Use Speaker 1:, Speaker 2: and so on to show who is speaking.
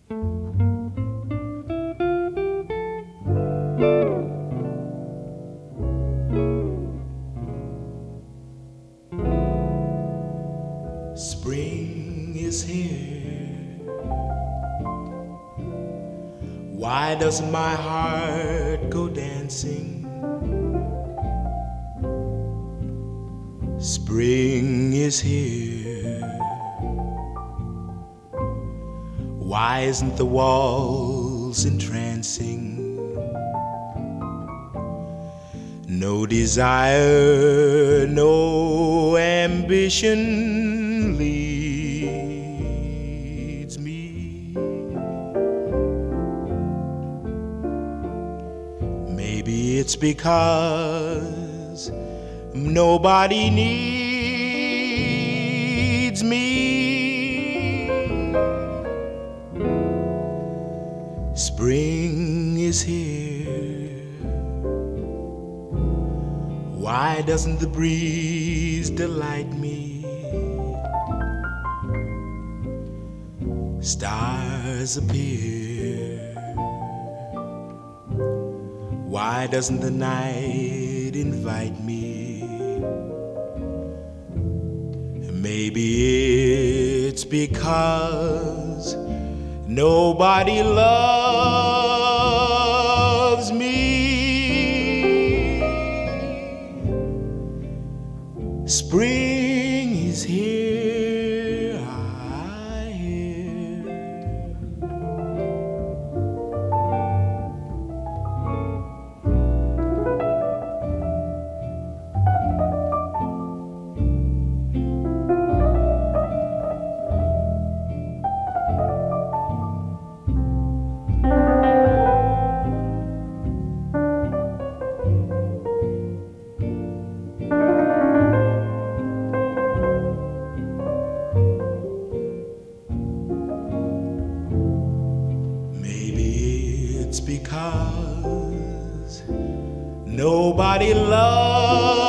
Speaker 1: Spring is here. Why doesn't my heart go dancing? Spring is here. Why isn't the waltz entrancing? No desire, no ambition leads me. Maybe it's because nobody needs me. Spring is here. Why doesn't the breeze delight me? Stars appear. Why doesn't the night invite me? Maybe it's because nobody loves me. Spring is here, I hear. It's because nobody loves